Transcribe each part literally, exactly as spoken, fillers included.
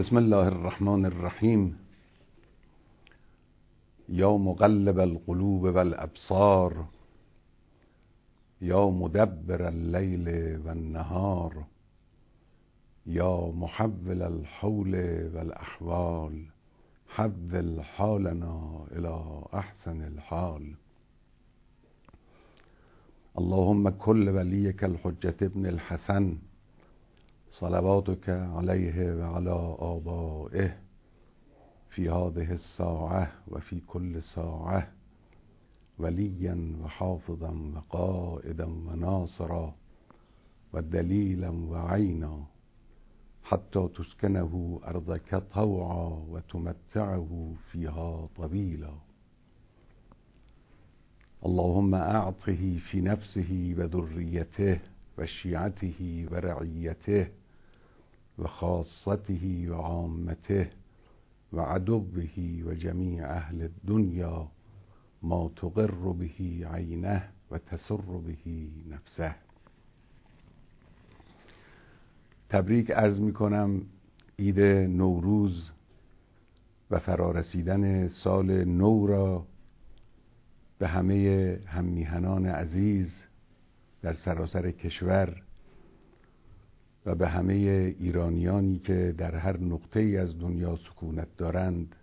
بسم الله الرحمن الرحیم. یا مقلب القلوب والابصار، یا مدبر اللیل والنهار، یا محول الحول والاحوال، حول حالنا الى احسن الحال. اللهم كل وليك الحجة ابن الحسن صلواتك عليه وعلى آبائه في هذه الساعة وفي كل ساعة وليا وحافظا وقائدا وناصرا ودليلا وعينا حتى تسكنه أرضك طوعا وتمتعه فيها طويلا. اللهم أعطه في نفسه وذريته وشيعته ورعيته وخاصته وعامته وعدوه وجميع أهل الدنيا ما تقر به عينه وتسر به نفسه. تبریک عرض می کنم عید نوروز و فرارسیدن سال نو را به همه هممیهنان عزیز در سراسر کشور و به همه ایرانیانی که در هر نقطه ای از دنیا سکونت دارند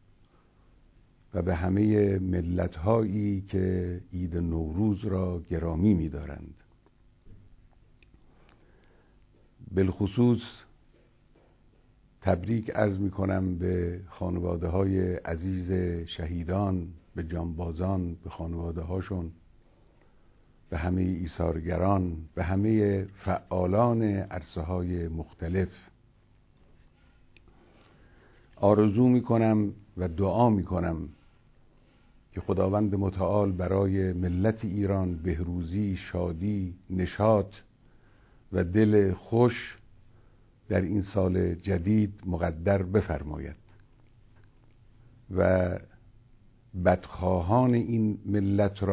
و به همه ملت‌هایی که عید نوروز را گرامی می‌دارند. بالخصوص تبریک عرض می‌کنم به خانواده‌های عزیز شهیدان، به جانبازان، به خانواده‌هاشون، به همه ایثارگران، به همه فعالان عرصه‌های مختلف. آرزو می‌کنم و دعا می‌کنم که خداوند متعال برای ملت ایران بهروزی، شادی، نشاط و دل خوش در این سال جدید مقدر بفرماید و بدخواهان این ملت را